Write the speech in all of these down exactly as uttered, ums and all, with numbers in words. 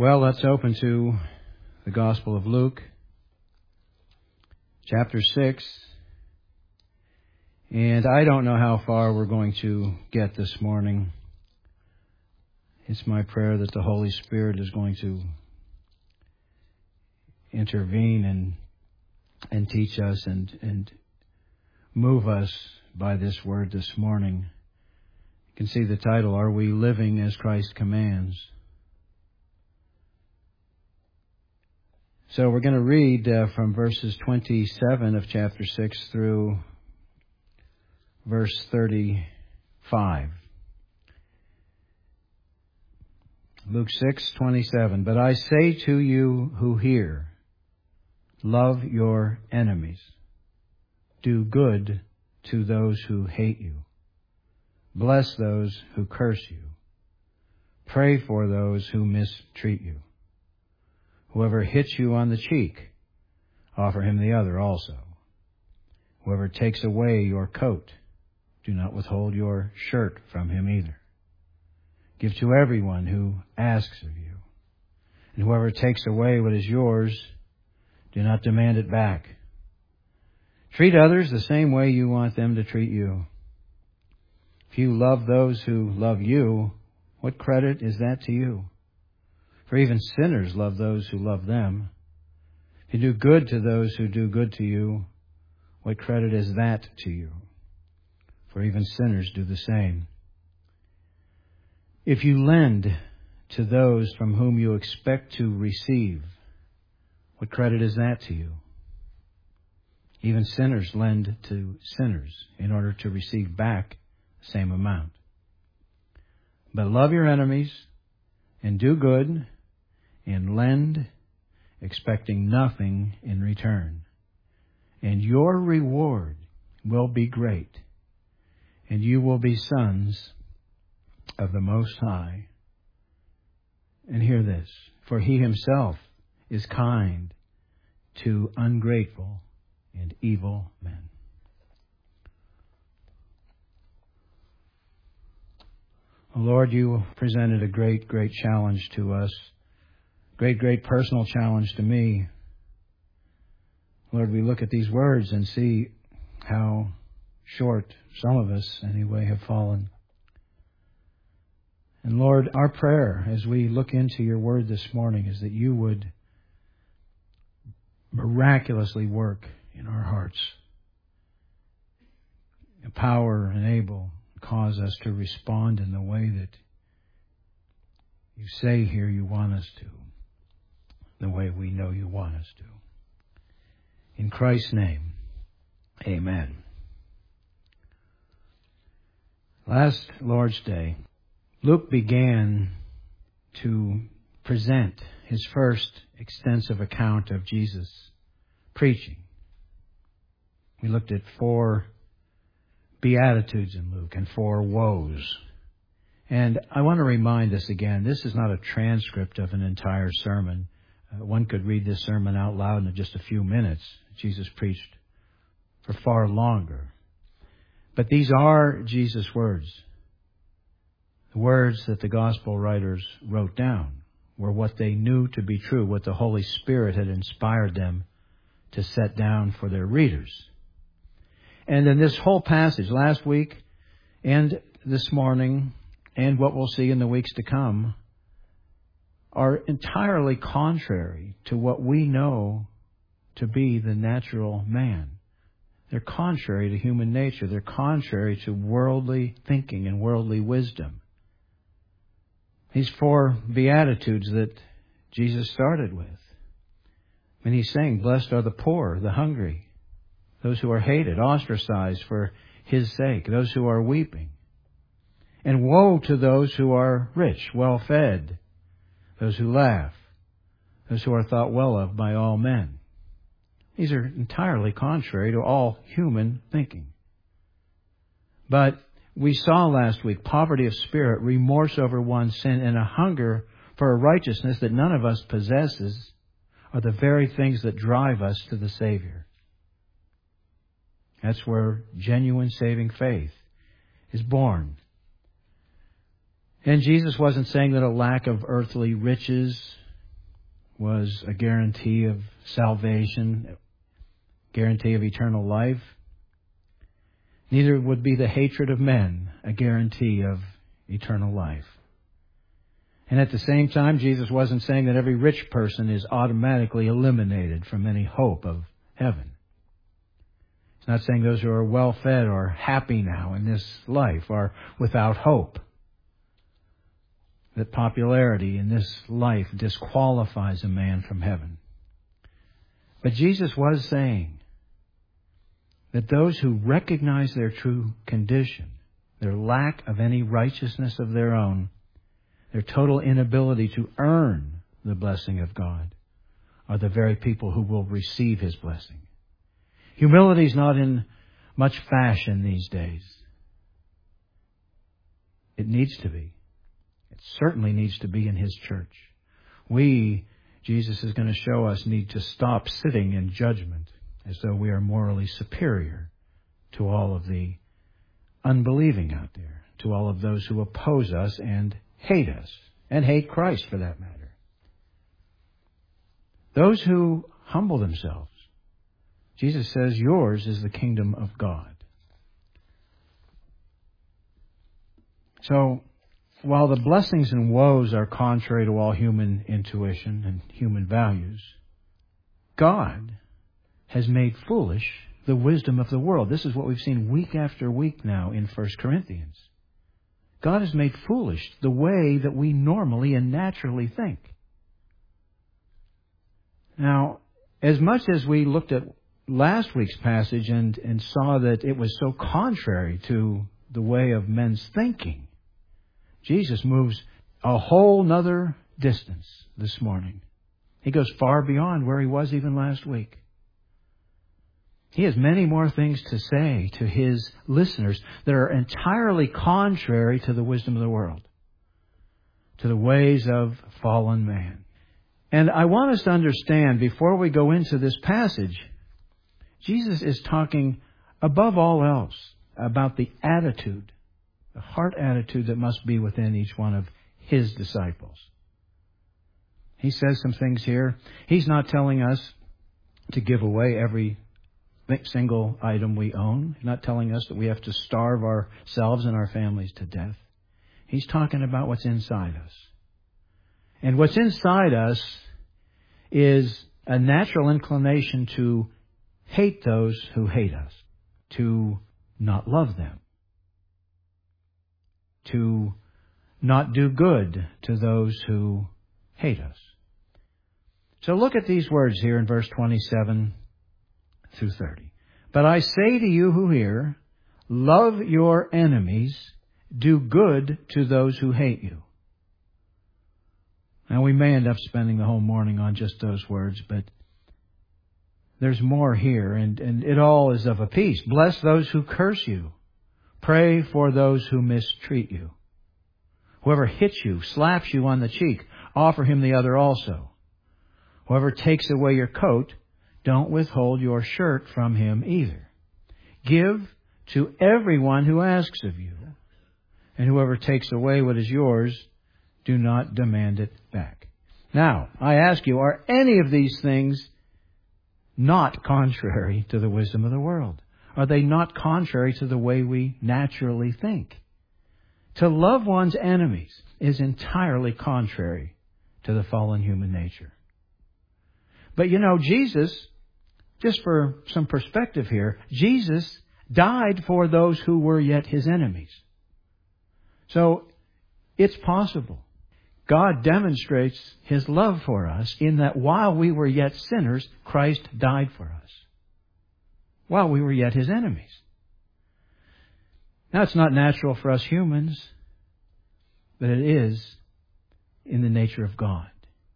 Well, let's open to the Gospel of Luke, chapter six. And I don't know how far we're going to get this morning. It's my prayer that the Holy Spirit is going to intervene and and teach us and, and move us by this word this morning. You can see the title, Are We Living as Christ Commands? So we're going to read uh, from verses twenty-seven of chapter six through verse thirty-five. Luke six twenty-seven. But I say to you who hear, love your enemies. Do good to those who hate you. Bless those who curse you. Pray for those who mistreat you. Whoever hits you on the cheek, offer him the other also. Whoever takes away your coat, do not withhold your shirt from him either. Give to everyone who asks of you. And whoever takes away what is yours, do not demand it back. Treat others the same way you want them to treat you. If you love those who love you, what credit is that to you? For even sinners love those who love them. If you do good to those who do good to you, what credit is that to you? For even sinners do the same. If you lend to those from whom you expect to receive, what credit is that to you? Even sinners lend to sinners in order to receive back the same amount. But love your enemies and do good and lend, expecting nothing in return. And your reward will be great, and you will be sons of the Most High. And hear this, for He Himself is kind to ungrateful and evil men. Lord, you presented a great, great challenge to us. Great, great personal challenge to me. Lord, we look at these words and see how short some of us, anyway, have fallen. And Lord, our prayer as we look into your word this morning is that you would miraculously work in our hearts. Empower, enable, cause us to respond in the way that you say here you want us to. The way we know you want us to. In Christ's name, amen. Last Lord's Day, Luke began to present his first extensive account of Jesus preaching. We looked at four Beatitudes in Luke and four woes. And I want to remind us again, this is not a transcript of an entire sermon. Uh, one could read this sermon out loud in just a few minutes. Jesus preached for far longer. But these are Jesus' words. The words that the gospel writers wrote down were what they knew to be true, what the Holy Spirit had inspired them to set down for their readers. And in this whole passage, last week and this morning, and what we'll see in the weeks to come, are entirely contrary to what we know to be the natural man. They're contrary to human nature. They're contrary to worldly thinking and worldly wisdom. These four Beatitudes that Jesus started with. And he's saying, blessed are the poor, the hungry, those who are hated, ostracized for his sake, those who are weeping. And woe to those who are rich, well-fed, those who laugh, those who are thought well of by all men. These are entirely contrary to all human thinking. But we saw last week poverty of spirit, remorse over one's sin, and a hunger for a righteousness that none of us possesses are the very things that drive us to the Savior. That's where genuine saving faith is born. And Jesus wasn't saying that a lack of earthly riches was a guarantee of salvation, guarantee of eternal life. Neither would be the hatred of men a guarantee of eternal life. And at the same time, Jesus wasn't saying that every rich person is automatically eliminated from any hope of heaven. He's not saying those who are well-fed or happy now in this life are without hope. That popularity in this life disqualifies a man from heaven. But Jesus was saying that those who recognize their true condition, their lack of any righteousness of their own, their total inability to earn the blessing of God, are the very people who will receive His blessing. Humility is not in much fashion these days. It needs to be. It certainly needs to be in His church. We, Jesus is going to show us, need to stop sitting in judgment as though we are morally superior to all of the unbelieving out there, to all of those who oppose us and hate us, and hate Christ for that matter. Those who humble themselves, Jesus says, yours is the kingdom of God. So, while the blessings and woes are contrary to all human intuition and human values, God has made foolish the wisdom of the world. This is what we've seen week after week now in First Corinthians. God has made foolish the way that we normally and naturally think. Now, as much as we looked at last week's passage and, and saw that it was so contrary to the way of men's thinking, Jesus moves a whole nother distance this morning. He goes far beyond where He was even last week. He has many more things to say to His listeners that are entirely contrary to the wisdom of the world, to the ways of fallen man. And I want us to understand, before we go into this passage, Jesus is talking above all else about the attitude, the heart attitude that must be within each one of His disciples. He says some things here. He's not telling us to give away every single item we own. He's not telling us that we have to starve ourselves and our families to death. He's talking about what's inside us. And what's inside us is a natural inclination to hate those who hate us, to not love them, to not do good to those who hate us. So look at these words here in verse twenty-seven through thirty. But I say to you who hear, love your enemies, do good to those who hate you. Now we may end up spending the whole morning on just those words, but there's more here, and, and it all is of a piece. Bless those who curse you. Pray for those who mistreat you. Whoever hits you, slaps you on the cheek, offer him the other also. Whoever takes away your coat, don't withhold your shirt from him either. Give to everyone who asks of you, and whoever takes away what is yours, do not demand it back. Now, I ask you, are any of these things not contrary to the wisdom of the world? Are they not contrary to the way we naturally think? To love one's enemies is entirely contrary to the fallen human nature. But you know, Jesus, just for some perspective here, Jesus died for those who were yet His enemies. So it's possible. God demonstrates His love for us in that while we were yet sinners, Christ died for us. While we were yet His enemies. Now, it's not natural for us humans, but it is in the nature of God.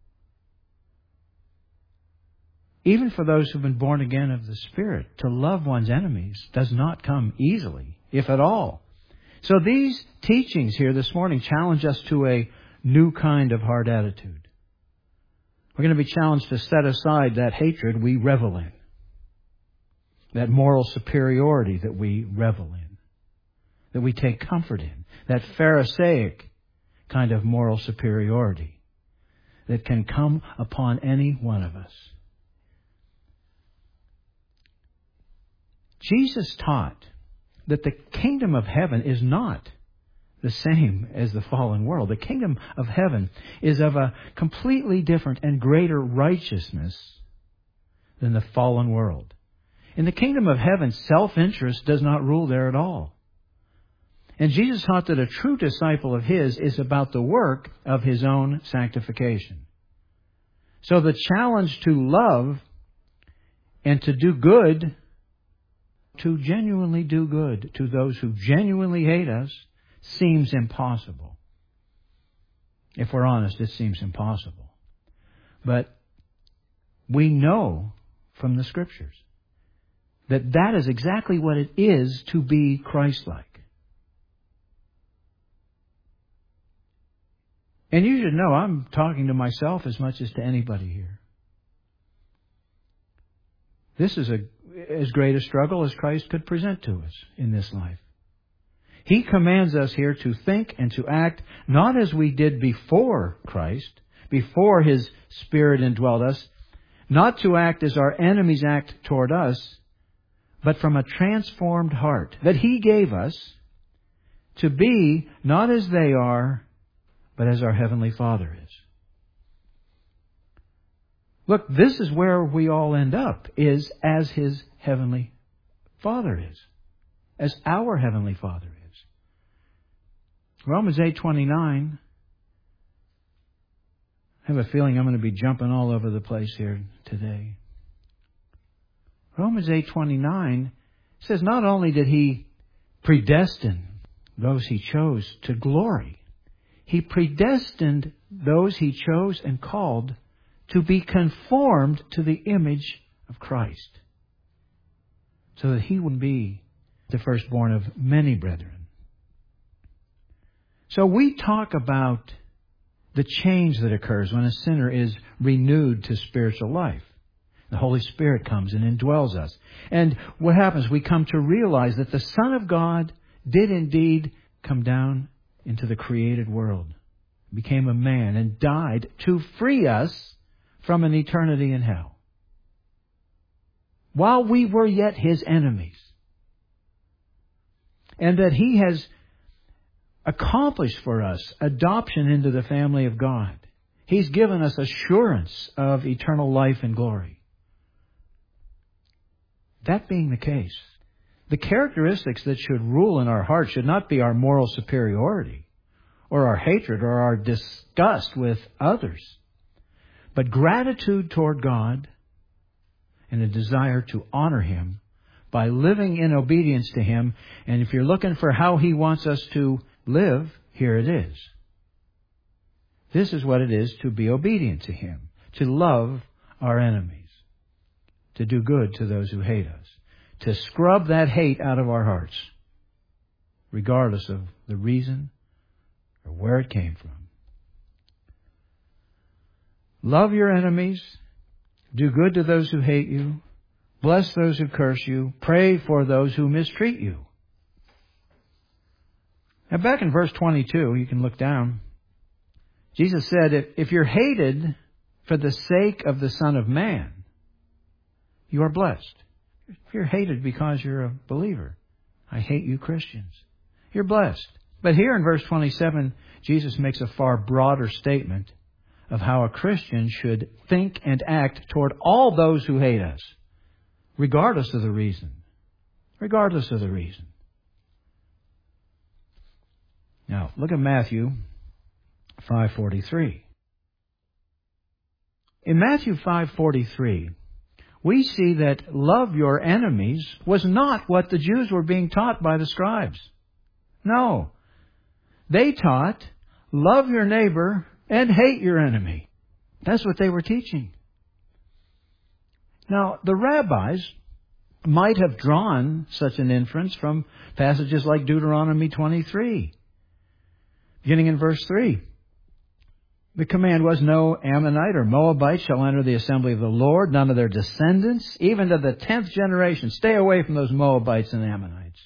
Even for those who've been born again of the Spirit, to love one's enemies does not come easily, if at all. So these teachings here this morning challenge us to a new kind of heart attitude. We're going to be challenged to set aside that hatred we revel in, that moral superiority that we revel in, that we take comfort in, that Pharisaic kind of moral superiority that can come upon any one of us. Jesus taught that the kingdom of heaven is not the same as the fallen world. The kingdom of heaven is of a completely different and greater righteousness than the fallen world. In the kingdom of heaven, self-interest does not rule there at all. And Jesus taught that a true disciple of His is about the work of His own sanctification. So the challenge to love and to do good, to genuinely do good to those who genuinely hate us, seems impossible. If we're honest, it seems impossible. But we know from the Scriptures that that is exactly what it is to be Christ-like. And you should know I'm talking to myself as much as to anybody here. This is a, as great a struggle as Christ could present to us in this life. He commands us here to think and to act not as we did before Christ, before His Spirit indwelled us, not to act as our enemies act toward us, but from a transformed heart that He gave us to be not as they are, but as our Heavenly Father is. Look, this is where we all end up, is as His Heavenly Father is. As our Heavenly Father is. Romans eight twenty-nine. I have a feeling I'm going to be jumping all over the place here today. Romans eight twenty-nine says not only did He predestine those He chose to glory, He predestined those He chose and called to be conformed to the image of Christ, so that He would be the firstborn of many brethren. So we talk about the change that occurs when a sinner is renewed to spiritual life. The Holy Spirit comes and indwells us. And what happens? We come to realize that the Son of God did indeed come down into the created world, became a man, and died to free us from an eternity in hell, while we were yet His enemies. And that He has accomplished for us adoption into the family of God. He's given us assurance of eternal life and glory. That being the case, the characteristics that should rule in our hearts should not be our moral superiority, or our hatred, or our disgust with others, but gratitude toward God and a desire to honor Him by living in obedience to Him. And if you're looking for how He wants us to live, here it is. This is what it is to be obedient to Him, to love our enemies, to do good to those who hate us, to scrub that hate out of our hearts, regardless of the reason or where it came from. Love your enemies, do good to those who hate you, bless those who curse you, pray for those who mistreat you. Now back in verse twenty-two, you can look down. Jesus said, if, if you're hated for the sake of the Son of Man, you are blessed. If you're hated because you're a believer, I hate you Christians, you're blessed. But here in verse twenty-seven, Jesus makes a far broader statement of how a Christian should think and act toward all those who hate us, regardless of the reason. Regardless of the reason. Now, look at Matthew five forty-three. In Matthew five forty-three, we see that love your enemies was not what the Jews were being taught by the scribes. No. They taught, love your neighbor and hate your enemy. That's what they were teaching. Now, the rabbis might have drawn such an inference from passages like Deuteronomy twenty-three. Beginning in verse three. The command was, no Ammonite or Moabite shall enter the assembly of the Lord, none of their descendants, even to the tenth generation. Stay away from those Moabites and Ammonites.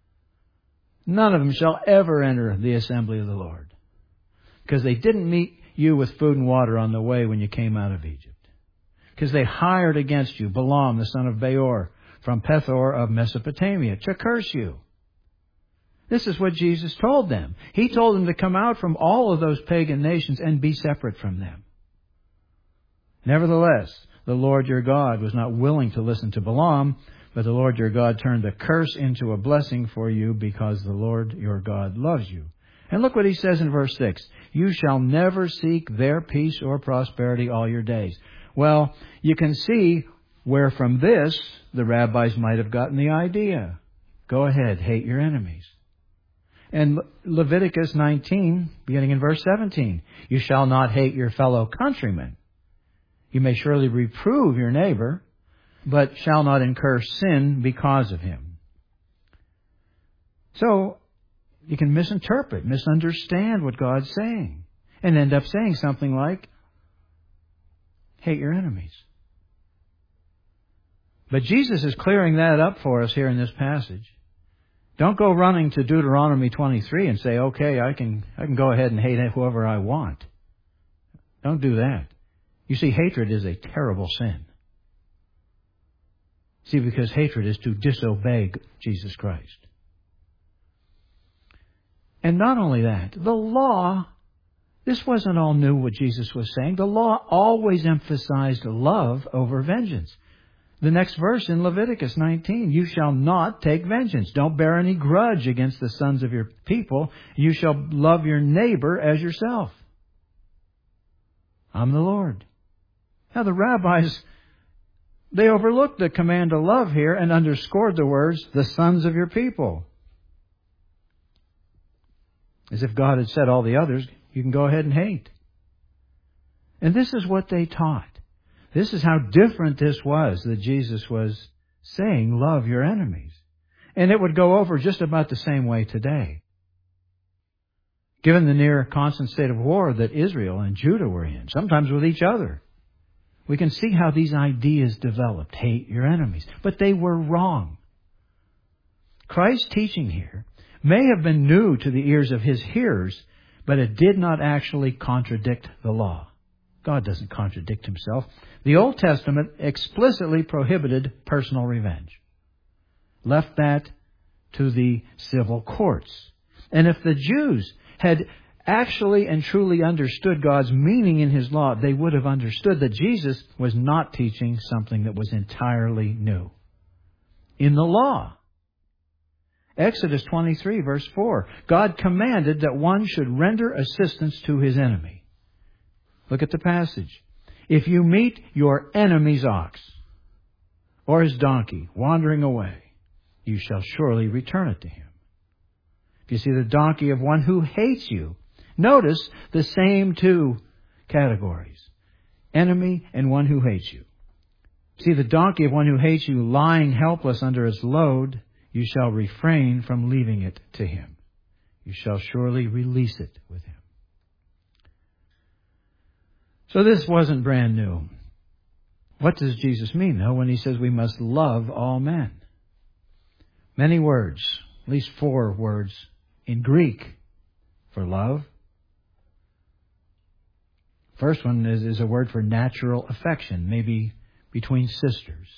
None of them shall ever enter the assembly of the Lord. Because they didn't meet you with food and water on the way when you came out of Egypt. Because they hired against you Balaam, the son of Beor, from Pethor of Mesopotamia, to curse you. This is what Jesus told them. He told them to come out from all of those pagan nations and be separate from them. Nevertheless, the Lord your God was not willing to listen to Balaam, but the Lord your God turned the curse into a blessing for you because the Lord your God loves you. And look what he says in verse six. You shall never seek their peace or prosperity all your days. Well, you can see where from this the rabbis might have gotten the idea. Go ahead, hate your enemies. And Leviticus nineteen, beginning in verse seventeen, you shall not hate your fellow countrymen. You may surely reprove your neighbor, but shall not incur sin because of him. So, you can misinterpret, misunderstand what God's saying, and end up saying something like, hate your enemies. But Jesus is clearing that up for us here in this passage. Don't go running to Deuteronomy twenty-three and say, okay, I can I can go ahead and hate whoever I want. Don't do that. You see, hatred is a terrible sin. See, because hatred is to disobey Jesus Christ. And not only that, the law, this wasn't all new what Jesus was saying. The law always emphasized love over vengeance. The next verse in Leviticus nineteen, you shall not take vengeance. Don't bear any grudge against the sons of your people. You shall love your neighbor as yourself. I'm the Lord. Now the rabbis, they overlooked the command to love here and underscored the words, the sons of your people. As if God had said all the others, you can go ahead and hate. And this is what they taught. This is how different this was that Jesus was saying, love your enemies. And it would go over just about the same way today. Given the near constant state of war that Israel and Judah were in, sometimes with each other, we can see how these ideas developed. Hate your enemies. But they were wrong. Christ's teaching here may have been new to the ears of his hearers, but it did not actually contradict the law. God doesn't contradict himself. The Old Testament explicitly prohibited personal revenge. Left that to the civil courts. And if the Jews had actually and truly understood God's meaning in his law, they would have understood that Jesus was not teaching something that was entirely new. In the law, Exodus twenty-three, verse four, God commanded that one should render assistance to his enemy. Look at the passage. If you meet your enemy's ox or his donkey wandering away, you shall surely return it to him. If you see the donkey of one who hates you, notice the same two categories. Enemy and one who hates you. See the donkey of one who hates you lying helpless under its load, you shall refrain from leaving it to him. You shall surely release it with him. So this wasn't brand new. What does Jesus mean, though, when he says we must love all men? Many words, at least four words in Greek for love. First one is, is a word for natural affection, maybe between sisters.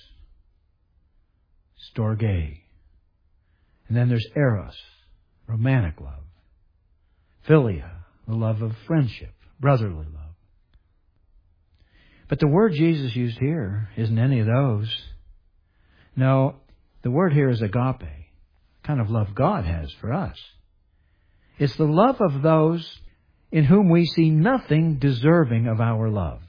Storge. And then there's eros, romantic love. Philia, the love of friendship, brotherly love. But the word Jesus used here isn't any of those. No, the word here is agape, kind of love God has for us. It's the love of those in whom we see nothing deserving of our love.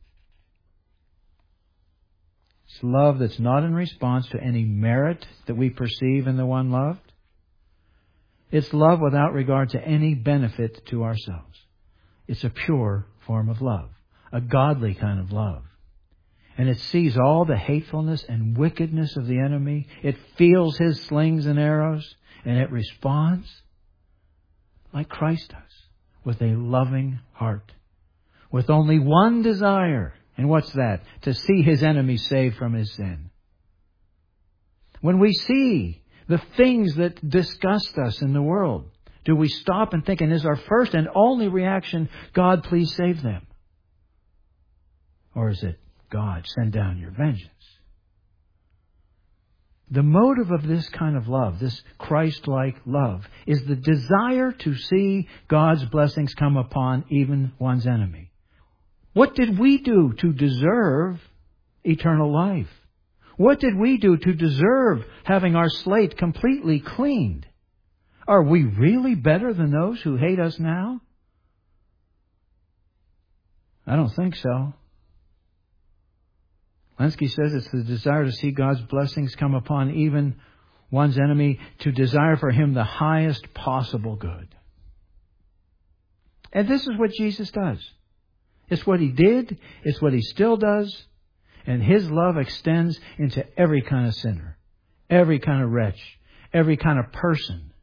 It's love that's not in response to any merit that we perceive in the one loved. It's love without regard to any benefit to ourselves. It's a pure form of love, a godly kind of love. And it sees all the hatefulness and wickedness of the enemy. It feels his slings and arrows, and it responds like Christ does, with a loving heart, with only one desire. And what's that? To see his enemy saved from his sin. When we see the things that disgust us in the world, Do we stop and think, and is our first and only reaction, God, please save them? Or is it, God, send down your vengeance? The motive of this kind of love, this Christ-like love, is the desire to see God's blessings come upon even one's enemy. What did we do to deserve eternal life? What did we do to deserve having our slate completely cleaned? Are we really better than those who hate us now? I don't think so. Lenski says it's the desire to see God's blessings come upon even one's enemy, to desire for him the highest possible good. And this is what Jesus does. It's what he did, it's what he still does, and his love extends into every kind of sinner, every kind of wretch, every kind of person.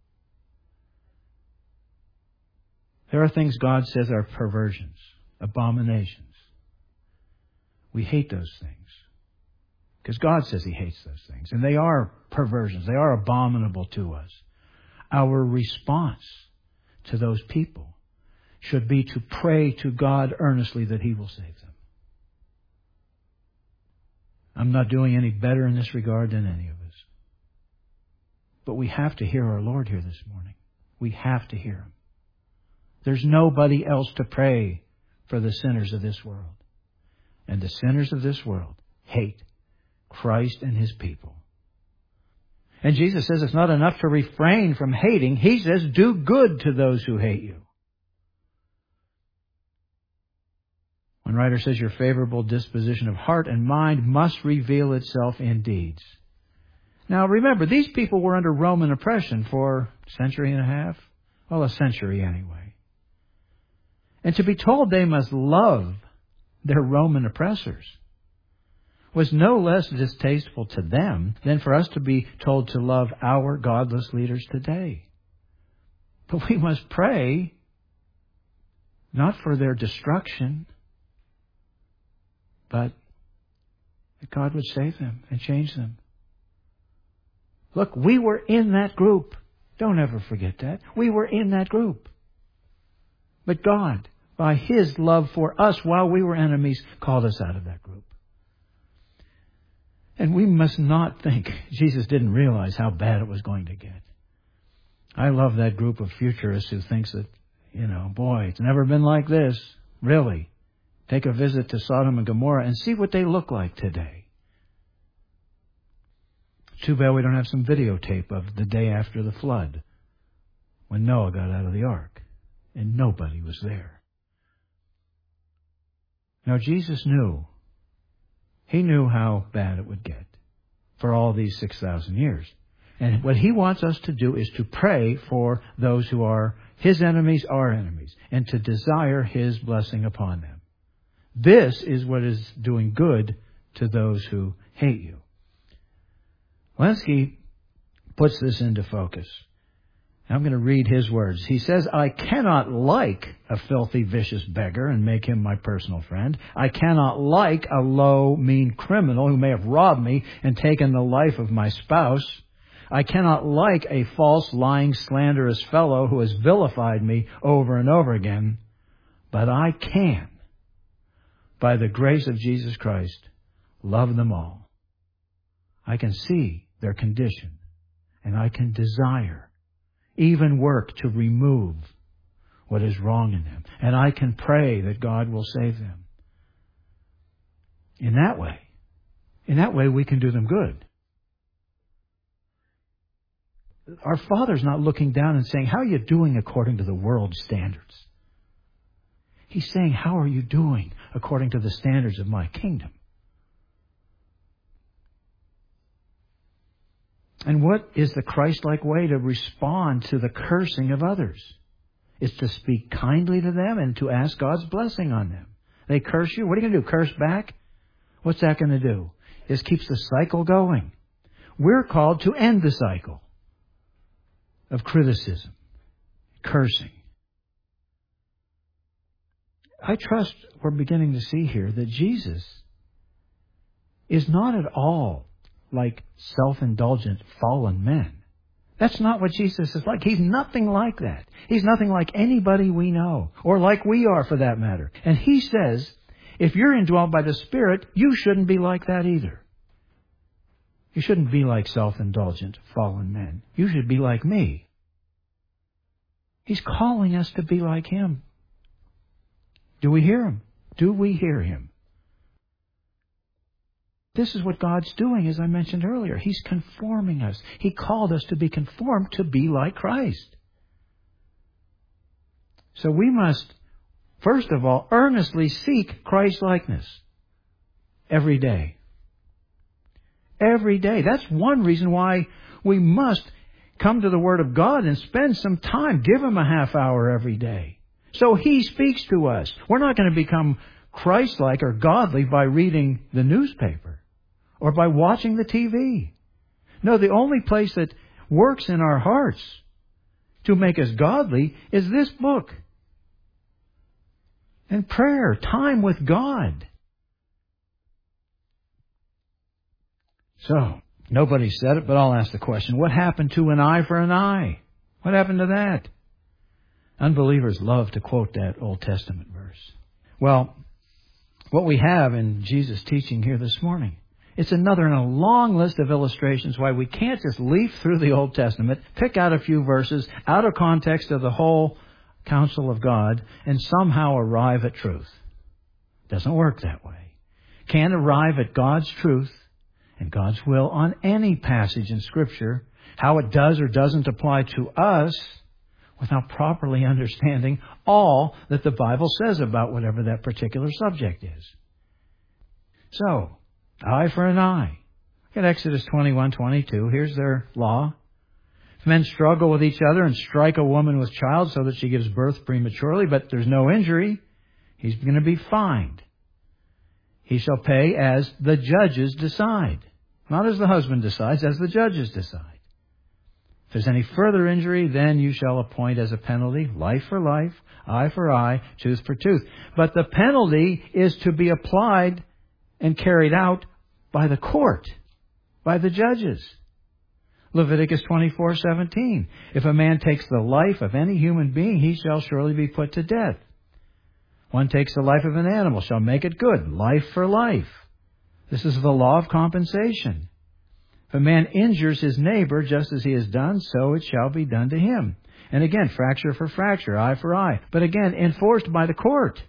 There are things God says are perversions, abominations. We hate those things because God says he hates those things. And they are perversions. They are abominable to us. Our response to those people should be to pray to God earnestly that he will save them. I'm not doing any better in this regard than any of us. But we have to hear our Lord here this morning. We have to hear him. There's nobody else to pray for the sinners of this world. And the sinners of this world hate Christ and his people. And Jesus says it's not enough to refrain from hating. He says, do good to those who hate you. One writer says your favorable disposition of heart and mind must reveal itself in deeds. Now remember, these people were under Roman oppression for a century and a half. Well, a century anyway. And to be told they must love their Roman oppressors was no less distasteful to them than for us to be told to love our godless leaders today. But we must pray not for their destruction, but that God would save them and change them. Look, we were in that group. Don't ever forget that. We were in that group. But God, by his love for us while we were enemies, called us out of that group. And we must not think Jesus didn't realize how bad it was going to get. I love that group of futurists who thinks that, you know, boy, it's never been like this. Really. Take a visit to Sodom and Gomorrah and see what they look like today. Too bad we don't have some videotape of the day after the flood, when Noah got out of the ark and nobody was there. Now, Jesus knew. He knew how bad it would get for all these six thousand years. And what he wants us to do is to pray for those who are his enemies, our enemies, and to desire his blessing upon them. This is what is doing good to those who hate you. Lenski puts this into focus. I'm going to read his words. He says, I cannot like a filthy, vicious beggar and make him my personal friend. I cannot like a low, mean criminal who may have robbed me and taken the life of my spouse. I cannot like a false, lying, slanderous fellow who has vilified me over and over again. But I can, by the grace of Jesus Christ, love them all. I can see their condition, and I can desire, even work to remove what is wrong in them. And I can pray that God will save them. In that way, in that way we can do them good. Our Father's not looking down and saying, how are you doing according to the world's standards? He's saying, how are you doing according to the standards of my kingdom? And what is the Christ-like way to respond to the cursing of others? It's to speak kindly to them and to ask God's blessing on them. They curse you. What are you going to do? Curse back? What's that going to do? This keeps the cycle going. We're called to end the cycle of criticism, cursing. I trust we're beginning to see here that Jesus is not at all like self-indulgent fallen men. That's not what Jesus is like. He's nothing like that. He's nothing like anybody we know, or like we are for that matter. And He says, if you're indwelled by the Spirit, you shouldn't be like that either. You shouldn't be like self-indulgent, fallen men. You should be like me. He's calling us to be like Him. Do we hear Him? Do we hear Him? This is what God's doing, as I mentioned earlier. He's conforming us. He called us to be conformed to be like Christ. So we must, first of all, earnestly seek Christ-likeness every day. Every day. That's one reason why we must come to the Word of God and spend some time. Give Him a half hour every day. So He speaks to us. We're not going to become Christ-like or godly by reading the newspaper or by watching the T V. No, the only place that works in our hearts to make us godly is this book. And prayer, time with God. So, nobody said it, but I'll ask the question. What happened to an eye for an eye? What happened to that? Unbelievers love to quote that Old Testament verse. Well, what we have in Jesus' teaching here this morning, it's another in a long list of illustrations why we can't just leaf through the Old Testament, pick out a few verses out of context of the whole counsel of God, and somehow arrive at truth. It doesn't work that way. Can't arrive at God's truth and God's will on any passage in Scripture, how it does or doesn't apply to us, without properly understanding all that the Bible says about whatever that particular subject is. So, eye for an eye. Look at Exodus twenty-one twenty-two. Here's their law. If men struggle with each other and strike a woman with child so that she gives birth prematurely, but there's no injury, he's going to be fined. He shall pay as the judges decide. Not as the husband decides, as the judges decide. If there's any further injury, then you shall appoint as a penalty life for life, eye for eye, tooth for tooth. But the penalty is to be applied and carried out by the court, by the judges. Leviticus twenty-four seventeen. If a man takes the life of any human being, he shall surely be put to death. One takes the life of an animal, shall make it good, life for life. This is the law of compensation. If a man injures his neighbor just as he has done, so it shall be done to him. And again, fracture for fracture, eye for eye. But again, enforced by the court.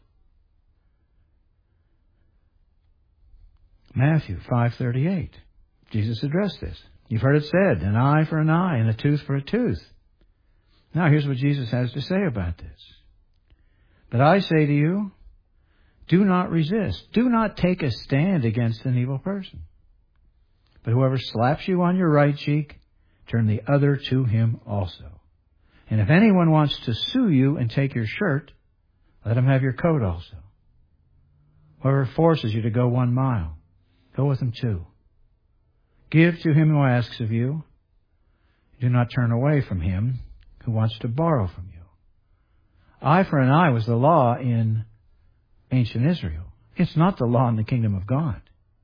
Matthew five thirty-eight. Jesus addressed this. You've heard it said, an eye for an eye and a tooth for a tooth. Now here's what Jesus has to say about this. But I say to you, do not resist. Do not take a stand against an evil person. But whoever slaps you on your right cheek, turn the other to him also. And if anyone wants to sue you and take your shirt, let him have your coat also. Whoever forces you to go one mile, go with him two. Give to him who asks of you. Do not turn away from him who wants to borrow from you. Eye for an eye was the law in ancient Israel. It's not the law in the kingdom of God.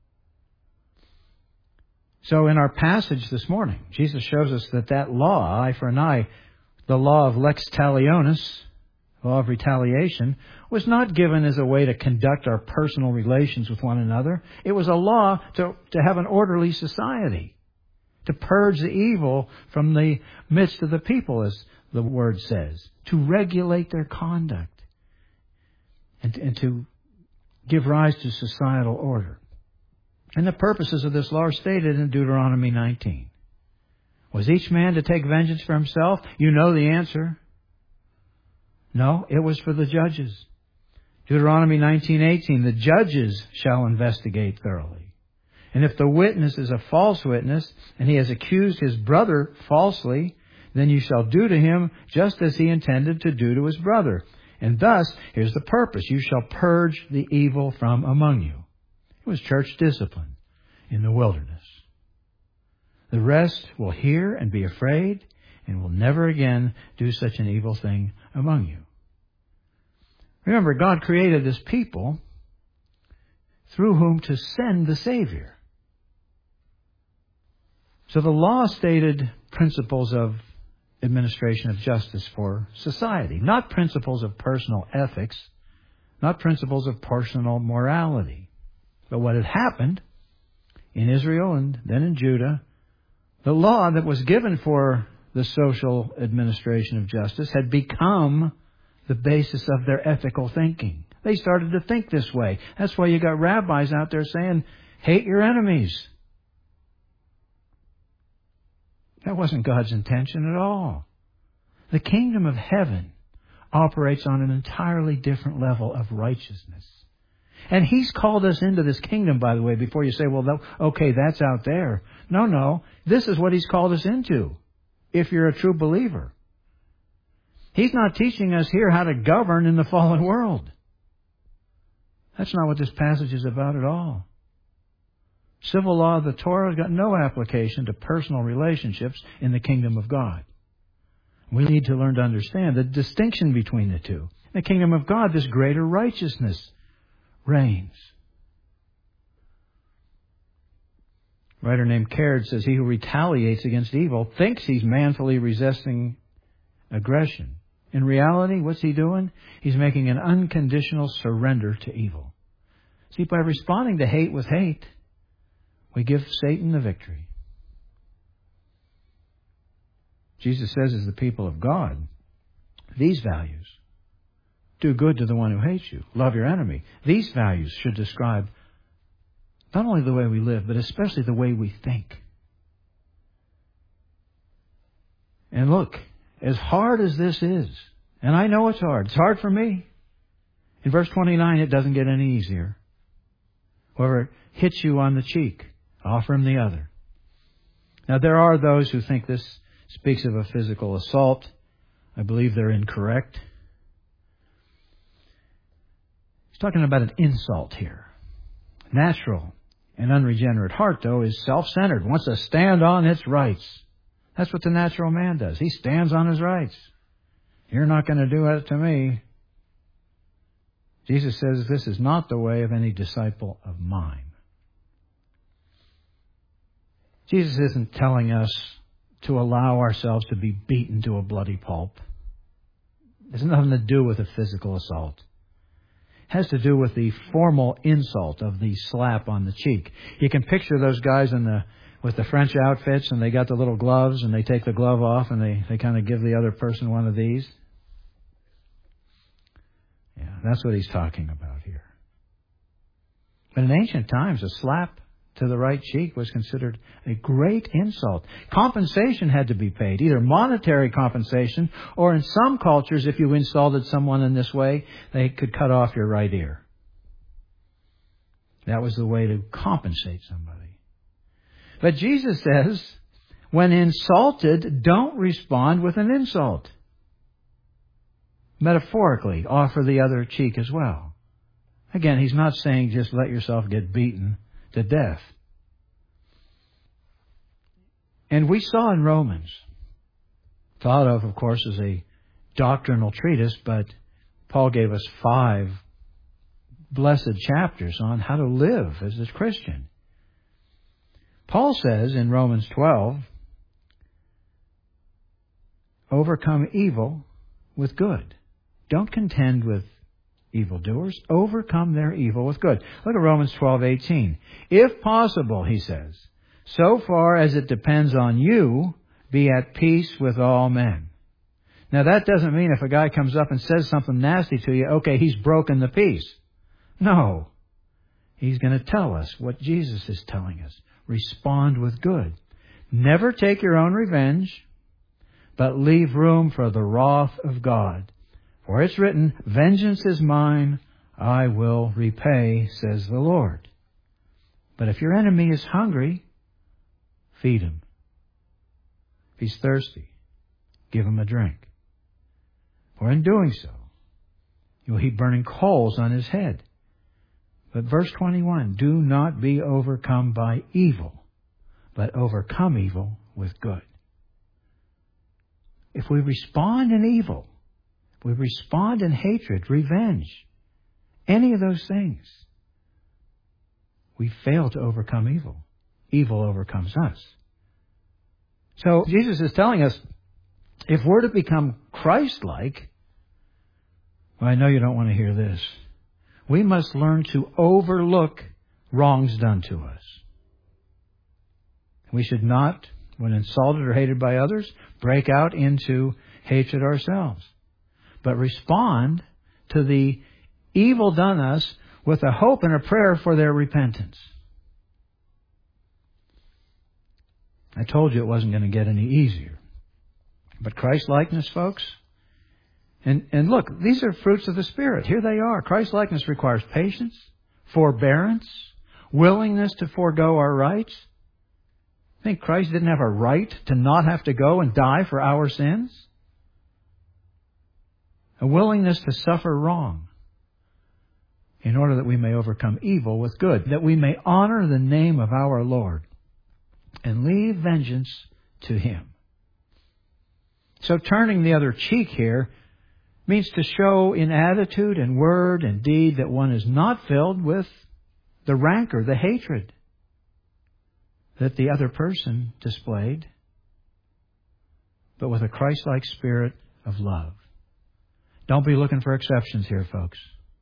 So in our passage this morning, Jesus shows us that that law, eye for an eye, the law of lex talionis, law of retaliation, was not given as a way to conduct our personal relations with one another. It was a law to, to have an orderly society, to purge the evil from the midst of the people, as the word says, to regulate their conduct, and, and to give rise to societal order. And the purposes of this law are stated in Deuteronomy nineteen. Was each man to take vengeance for himself? You know the answer. No, it was for the judges. Deuteronomy nineteen eighteen, the judges shall investigate thoroughly. And if the witness is a false witness, and he has accused his brother falsely, then you shall do to him just as he intended to do to his brother. And thus, here's the purpose, you shall purge the evil from among you. It was church discipline in the wilderness. The rest will hear and be afraid, and will never again do such an evil thing among you. Remember, God created this people through whom to send the Savior. So the law stated principles of administration of justice for society. Not principles of personal ethics, not principles of personal morality. But what had happened in Israel and then in Judah, the law that was given for the social administration of justice had become the basis of their ethical thinking. They started to think this way. That's why you got rabbis out there saying, hate your enemies. That wasn't God's intention at all. The kingdom of heaven operates on an entirely different level of righteousness. And He's called us into this kingdom, by the way, before you say, well, okay, that's out there. No, no. This is what He's called us into, if you're a true believer. He's not teaching us here how to govern in the fallen world. That's not what this passage is about at all. Civil law of the Torah has got no application to personal relationships in the kingdom of God. We need to learn to understand the distinction between the two. In the kingdom of God, this greater righteousness reigns. A writer named Caird says, he who retaliates against evil thinks he's manfully resisting aggression. In reality, what's he doing? He's making an unconditional surrender to evil. See, by responding to hate with hate, we give Satan the victory. Jesus says, as the people of God, these values: do good to the one who hates you, love your enemy. These values should describe not only the way we live, but especially the way we think. And look, as hard as this is, and I know it's hard, it's hard for me. In verse twenty-nine, it doesn't get any easier. Whoever hits you on the cheek, offer him the other. Now, there are those who think this speaks of a physical assault. I believe they're incorrect. He's talking about an insult here. Natural and unregenerate heart, though, is self-centered, wants to stand on its rights. That's what the natural man does. He stands on his rights. You're not going to do it to me. Jesus says this is not the way of any disciple of mine. Jesus isn't telling us to allow ourselves to be beaten to a bloody pulp. It has nothing to do with a physical assault. It has to do with the formal insult of the slap on the cheek. You can picture those guys in the with the French outfits, and they got the little gloves, and they take the glove off, and they, they kind of give the other person one of these. Yeah, that's what he's talking about here. But in ancient times, a slap to the right cheek was considered a great insult. Compensation had to be paid, either monetary compensation, or in some cultures, if you insulted someone in this way, they could cut off your right ear. That was the way to compensate somebody. But Jesus says, when insulted, don't respond with an insult. Metaphorically, offer the other cheek as well. Again, he's not saying just let yourself get beaten to death. And we saw in Romans, thought of, of course, as a doctrinal treatise, but Paul gave us five blessed chapters on how to live as a Christian. Paul says in Romans twelve, overcome evil with good. Don't contend with evildoers. Overcome their evil with good. Look at Romans twelve eighteen. If possible, he says, so far as it depends on you, be at peace with all men. Now that doesn't mean if a guy comes up and says something nasty to you, okay, he's broken the peace. No. He's going to tell us what Jesus is telling us. Respond with good. Never take your own revenge, but leave room for the wrath of God. For it's written, vengeance is mine, I will repay, says the Lord. But if your enemy is hungry, feed him. If he's thirsty, give him a drink. For in doing so, you'll heap burning coals on his head. But verse twenty-one, do not be overcome by evil, but overcome evil with good. If we respond in evil, if we respond in hatred, revenge, any of those things, we fail to overcome evil. Evil overcomes us. So Jesus is telling us, if we're to become Christ-like, well, I know you don't want to hear this, we must learn to overlook wrongs done to us. We should not, when insulted or hated by others, break out into hatred ourselves, but respond to the evil done us with a hope and a prayer for their repentance. I told you it wasn't going to get any easier. But Christ-likeness, folks, and, and look, these are fruits of the Spirit. Here they are. Christ-likeness requires patience, forbearance, willingness to forego our rights. Think Christ didn't have a right to not have to go and die for our sins? A willingness to suffer wrong in order that we may overcome evil with good, that we may honor the name of our Lord and leave vengeance to Him. So turning the other cheek here means to show in attitude and word and deed that one is not filled with the rancor, the hatred that the other person displayed, but with a Christ-like spirit of love. Don't be looking for exceptions here, folks.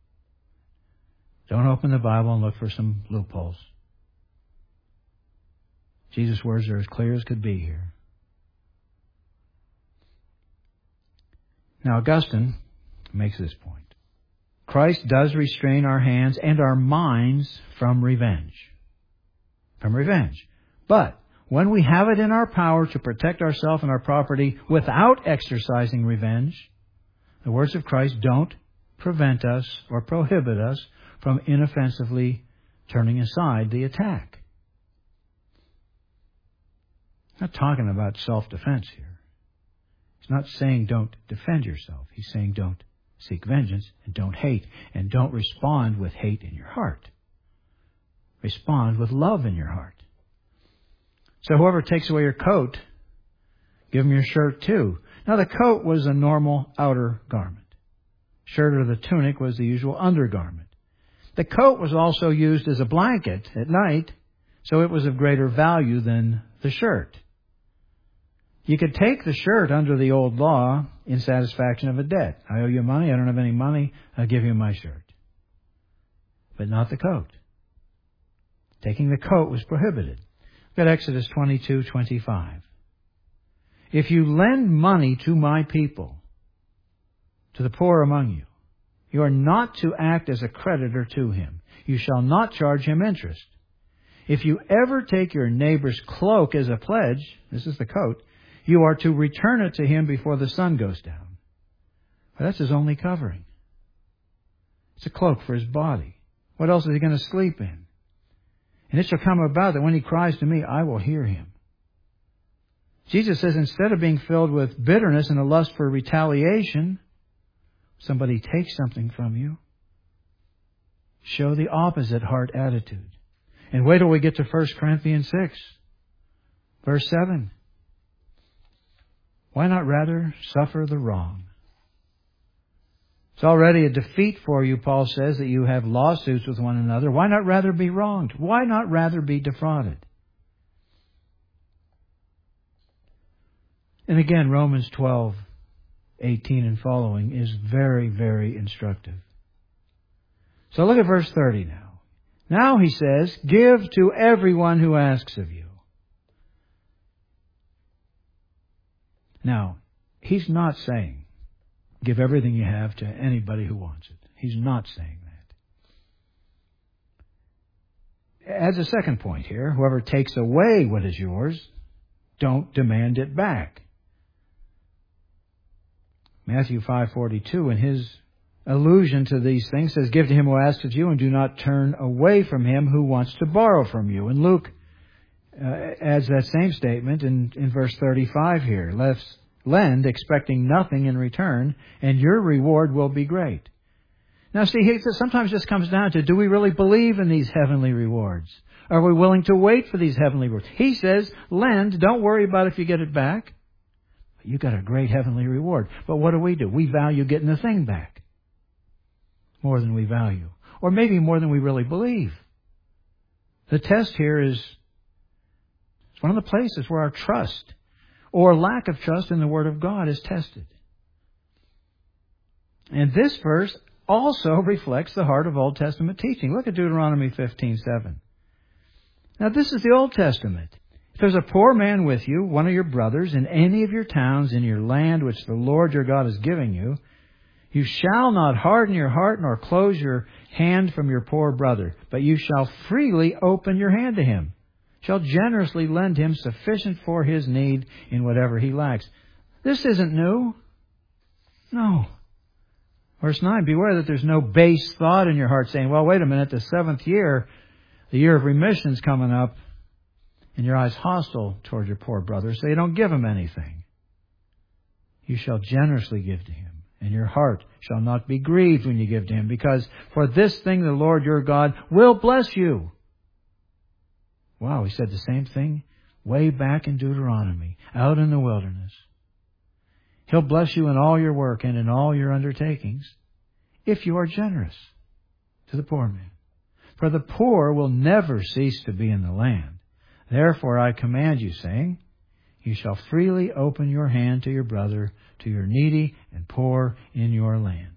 Don't open the Bible and look for some loopholes. Jesus' words are as clear as could be here. Now, Augustine makes this point. Christ does restrain our hands and our minds from revenge. From revenge. But when we have it in our power to protect ourselves and our property without exercising revenge, the words of Christ don't prevent us or prohibit us from inoffensively turning aside the attack. I'm not talking about self-defense here. He's not saying don't defend yourself. He's saying don't seek vengeance and don't hate. And don't respond with hate in your heart. Respond with love in your heart. So whoever takes away your coat, give him your shirt too. Now the coat was a normal outer garment. Shirt or the tunic was the usual undergarment. The coat was also used as a blanket at night, so it was of greater value than the shirt. You could take the shirt under the old law in satisfaction of a debt. I owe you money, I don't have any money, I'll give you my shirt. But not the coat. Taking the coat was prohibited. Look at Exodus twenty-two twenty-five. If you lend money to my people, to the poor among you, you are not to act as a creditor to him. You shall not charge him interest. If you ever take your neighbor's cloak as a pledge, this is the coat, you are to return it to him before the sun goes down. But that's his only covering. It's a cloak for his body. What else is he going to sleep in? And it shall come about that when he cries to me, I will hear him. Jesus says instead of being filled with bitterness and a lust for retaliation, somebody takes something from you, show the opposite heart attitude. And wait till we get to First Corinthians six, verse seven. Why not rather suffer the wrong? It's already a defeat for you, Paul says, that you have lawsuits with one another. Why not rather be wronged? Why not rather be defrauded? And again, Romans twelve eighteen and following is very, very instructive. So look at verse thirty now. Now he says, give to everyone who asks of you. Now, he's not saying, give everything you have to anybody who wants it. He's not saying that. As a second point here, whoever takes away what is yours, don't demand it back. Matthew five forty-two, in his allusion to these things, says, give to him who asks of you, and do not turn away from him who wants to borrow from you. And Luke uh, adds that same statement in, in verse thirty-five here. Let's lend, expecting nothing in return, and your reward will be great. Now see, he sometimes just comes down to, do we really believe in these heavenly rewards? Are we willing to wait for these heavenly rewards? He says, lend, don't worry about if you get it back. You got a great heavenly reward. But what do we do? We value getting the thing back more than we value. Or maybe more than we really believe. The test here is, it's one of the places where our trust or lack of trust in the Word of God is tested. And this verse also reflects the heart of Old Testament teaching. Look at Deuteronomy fifteen seven. Now this is the Old Testament. If there's a poor man with you, one of your brothers, in any of your towns in your land which the Lord your God is giving you, you shall not harden your heart nor close your hand from your poor brother, but you shall freely open your hand to him, shall generously lend him sufficient for his need in whatever he lacks. This isn't new. No. Verse nine, beware that there's no base thought in your heart saying, well, wait a minute, the seventh year, the year of remission's coming up, and your eyes hostile toward your poor brother, so you don't give him anything. You shall generously give to him, and your heart shall not be grieved when you give to him, because for this thing the Lord your God will bless you. Wow, he said the same thing way back in Deuteronomy, out in the wilderness. He'll bless you in all your work and in all your undertakings if you are generous to the poor man. For the poor will never cease to be in the land. Therefore I command you, saying, you shall freely open your hand to your brother, to your needy and poor in your land.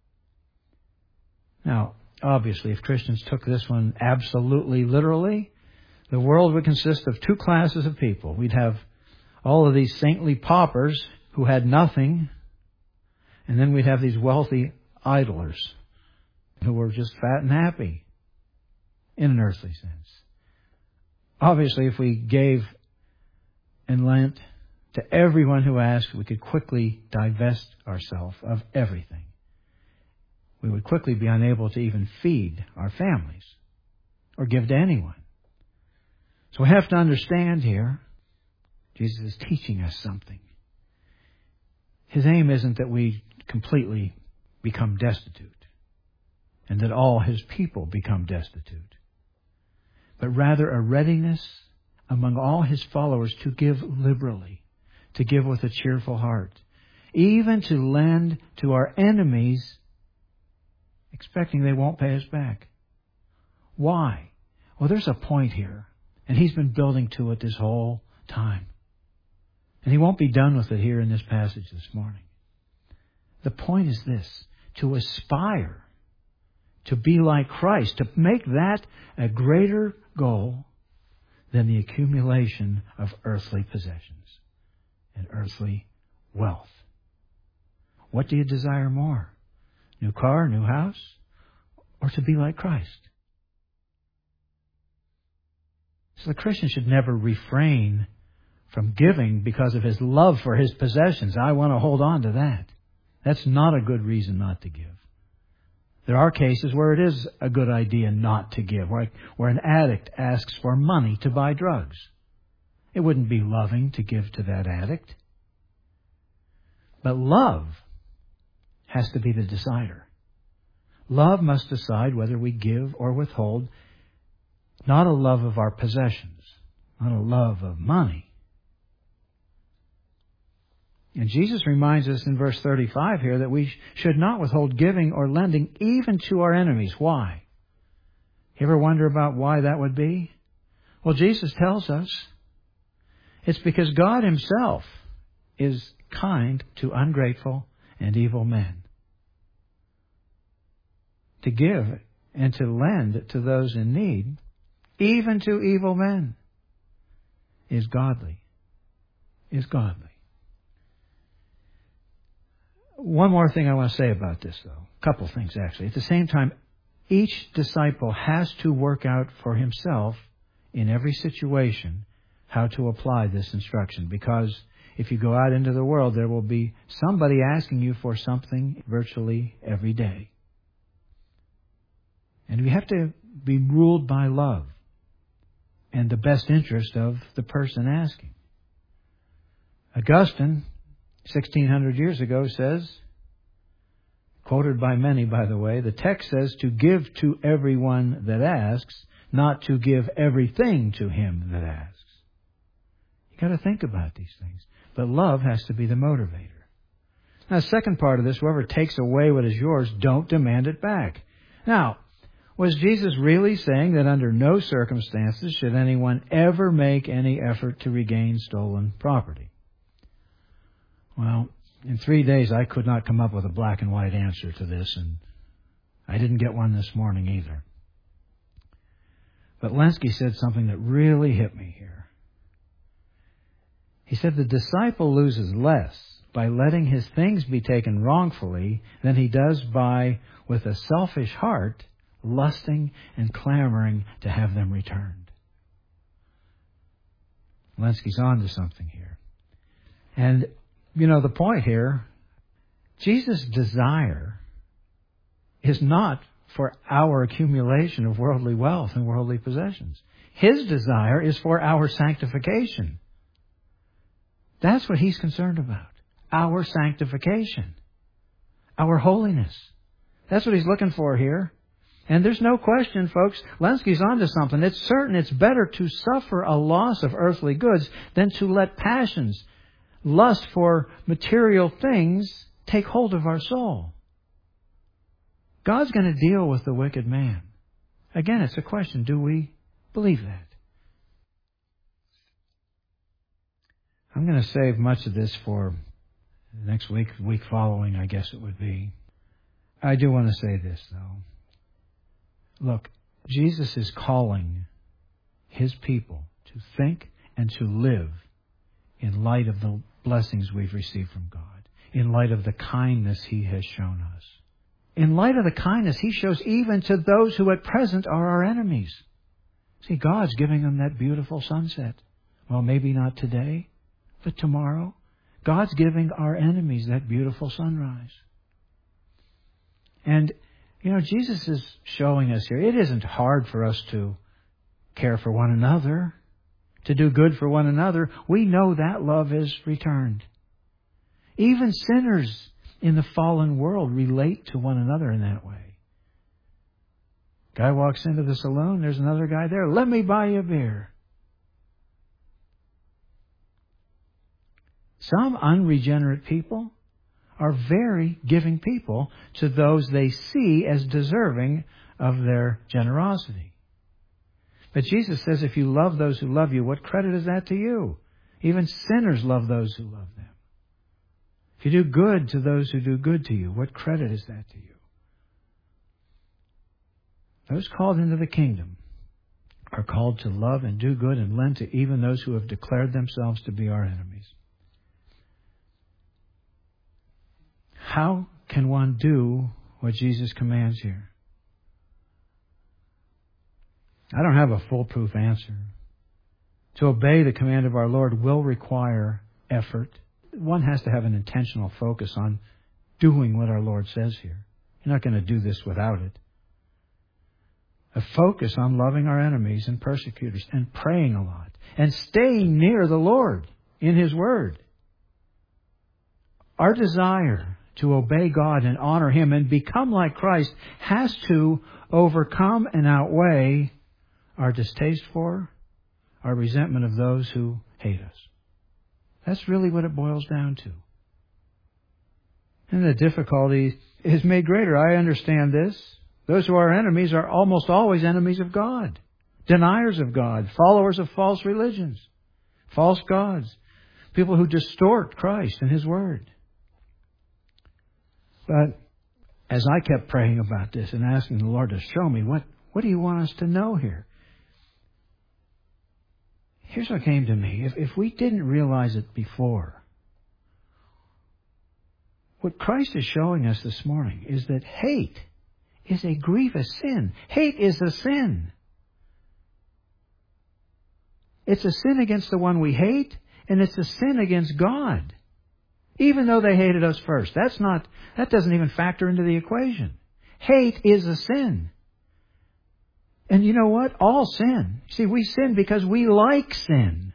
Now, obviously, if Christians took this one absolutely literally, the world would consist of two classes of people. We'd have all of these saintly paupers who had nothing, and then we'd have these wealthy idlers who were just fat and happy in an earthly sense. Obviously, if we gave and lent to everyone who asked, we could quickly divest ourselves of everything. We would quickly be unable to even feed our families or give to anyone. So we have to understand here, Jesus is teaching us something. His aim isn't that we completely become destitute and that all His people become destitute, but rather a readiness among all His followers to give liberally, to give with a cheerful heart, even to lend to our enemies, expecting they won't pay us back. Why? Well, there's a point here, and He's been building to it this whole time. And He won't be done with it here in this passage this morning. The point is this: to aspire to be like Christ, to make that a greater goal than the accumulation of earthly possessions and earthly wealth. What do you desire more? New car, new house, or to be like Christ? So the Christian should never refrain from giving because of his love for his possessions. I want to hold on to that. That's not a good reason not to give. There are cases where it is a good idea not to give, where, where an addict asks for money to buy drugs. It wouldn't be loving to give to that addict. But love has to be the decider. Love must decide whether we give or withhold, not a love of our possessions, not a love of money. And Jesus reminds us in verse thirty-five here that we should not withhold giving or lending even to our enemies. Why? You ever wonder about why that would be? Well, Jesus tells us it's because God Himself is kind to ungrateful and evil men. To give and to lend to those in need, even to evil men, is godly. Is godly. One more thing I want to say about this, though. A couple things, actually. At the same time, each disciple has to work out for himself in every situation how to apply this instruction. Because if you go out into the world, there will be somebody asking you for something virtually every day. And we have to be ruled by love and the best interest of the person asking. Augustine, sixteen hundred years ago, says, quoted by many, by the way, the text says to give to everyone that asks, not to give everything to him that asks. You've got to think about these things. But love has to be the motivator. Now, the second part of this, whoever takes away what is yours, don't demand it back. Now, was Jesus really saying that under no circumstances should anyone ever make any effort to regain stolen property? Well, in three days I could not come up with a black and white answer to this, and I didn't get one this morning either. But Lenski said something that really hit me here. He said the disciple loses less by letting his things be taken wrongfully than he does by, with a selfish heart, lusting and clamoring to have them returned. Lenski's on to something here. And, you know, the point here, Jesus' desire is not for our accumulation of worldly wealth and worldly possessions. His desire is for our sanctification. That's what He's concerned about. Our sanctification. Our holiness. That's what He's looking for here. And there's no question, folks, Lenski's onto something. It's certain it's better to suffer a loss of earthly goods than to let passions, lust for material things, take hold of our soul. God's going to deal with the wicked man. Again, it's a question, do we believe that? I'm going to save much of this for next week, week following, I guess it would be. I do want to say this, though. Look, Jesus is calling His people to think and to live in light of the blessings we've received from God, in light of the kindness He has shown us, in light of the kindness He shows even to those who at present are our enemies. See, God's giving them that beautiful sunset. Well, maybe not today, but tomorrow. God's giving our enemies that beautiful sunrise. And, you know, Jesus is showing us here, it isn't hard for us to care for one another, to do good for one another. We know that love is returned. Even sinners in the fallen world relate to one another in that way. Guy walks into the saloon, there's another guy there. Let me buy you a beer. Some unregenerate people are very giving people to those they see as deserving of their generosity. But Jesus says, if you love those who love you, what credit is that to you? Even sinners love those who love them. If you do good to those who do good to you, what credit is that to you? Those called into the kingdom are called to love and do good and lend to even those who have declared themselves to be our enemies. How can one do what Jesus commands here? I don't have a foolproof answer. To obey the command of our Lord will require effort. One has to have an intentional focus on doing what our Lord says here. You're not going to do this without it. A focus on loving our enemies and persecutors and praying a lot and staying near the Lord in His Word. Our desire to obey God and honor Him and become like Christ has to overcome and outweigh our distaste for, our resentment of those who hate us. That's really what it boils down to. And the difficulty is made greater. I understand this. Those who are enemies are almost always enemies of God, deniers of God, followers of false religions, false gods, people who distort Christ and His Word. But as I kept praying about this and asking the Lord to show me, what, what do you want us to know here? Here's what came to me. If, if we didn't realize it before, what Christ is showing us this morning is that hate is a grievous sin. Hate is a sin. It's a sin against the one we hate, and it's a sin against God. Even though they hated us first. That's not, that doesn't even factor into the equation. Hate is a sin. And you know what? All sin. See, we sin because we like sin.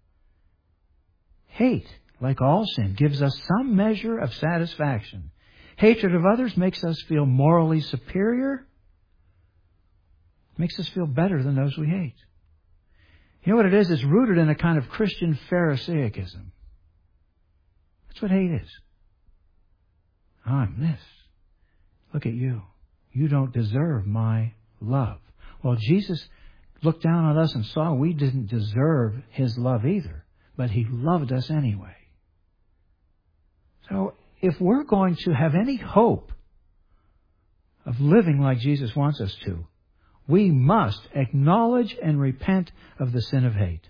Hate, like all sin, gives us some measure of satisfaction. Hatred of others makes us feel morally superior. Makes us feel better than those we hate. You know what it is? It's rooted in a kind of Christian Pharisaicism. That's what hate is. I'm this. Look at you. You don't deserve my love. Well, Jesus looked down on us and saw we didn't deserve His love either, but He loved us anyway. So if we're going to have any hope of living like Jesus wants us to, we must acknowledge and repent of the sin of hate,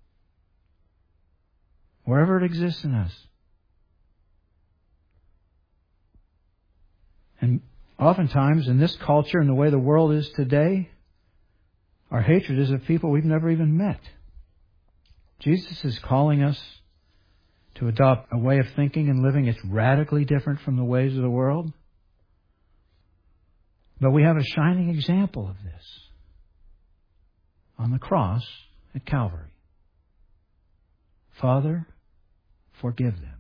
wherever it exists in us. And oftentimes in this culture and the way the world is today, our hatred is of people we've never even met. Jesus is calling us to adopt a way of thinking and living that's radically different from the ways of the world. But we have a shining example of this on the cross at Calvary. Father, forgive them.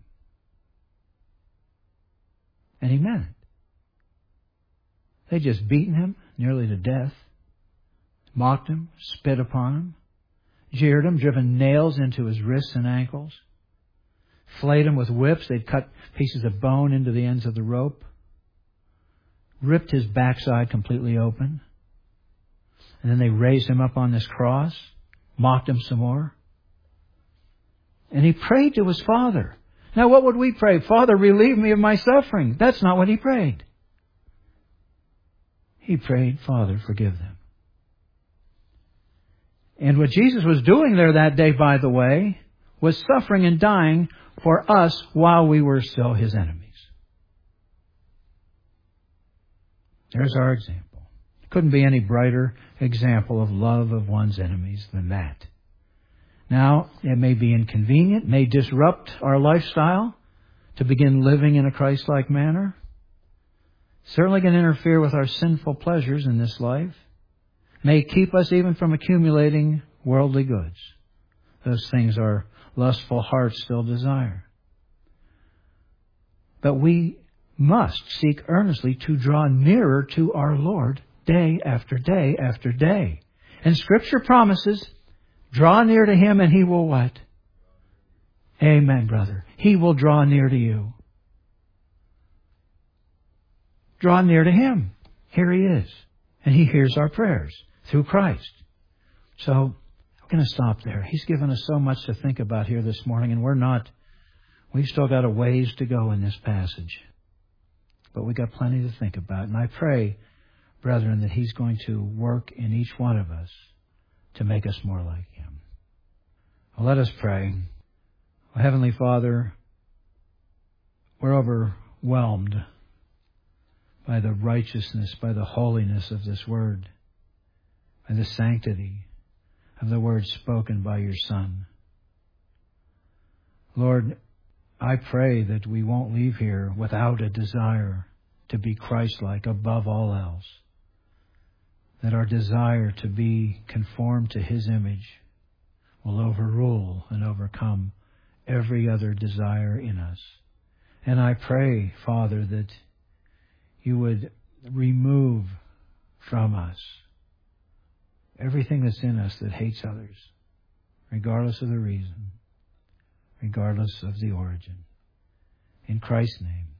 And He meant it. They'd just beaten Him nearly to death, mocked Him, spit upon Him, jeered Him, driven nails into His wrists and ankles, flayed Him with whips. They'd cut pieces of bone into the ends of the rope, ripped His backside completely open, and then they raised Him up on this cross, mocked Him some more, and He prayed to His Father. Now what would we pray? Father, relieve me of my suffering. That's not what He prayed. He prayed, Father, forgive them. And what Jesus was doing there that day, by the way, was suffering and dying for us while we were still His enemies. There's our example. Couldn't be any brighter example of love of one's enemies than that. Now, it may be inconvenient, may disrupt our lifestyle to begin living in a Christ-like manner. Certainly can interfere with our sinful pleasures in this life. May keep us even from accumulating worldly goods. Those things our lustful hearts still desire. But we must seek earnestly to draw nearer to our Lord day after day after day. And Scripture promises, draw near to Him and He will what? Amen, brother. He will draw near to you. Draw near to Him. Here He is. And He hears our prayers through Christ. So, I'm going to stop there. He's given us so much to think about here this morning, and we're not, we've still got a ways to go in this passage. But we've got plenty to think about. And I pray, brethren, that He's going to work in each one of us to make us more like Him. Well, let us pray. Well, Heavenly Father, we're overwhelmed by the righteousness, by the holiness of this Word, by the sanctity of the Word spoken by Your Son. Lord, I pray that we won't leave here without a desire to be Christ-like above all else, that our desire to be conformed to His image will overrule and overcome every other desire in us. And I pray, Father, that You would remove from us everything that's in us that hates others, regardless of the reason, regardless of the origin. In Christ's name.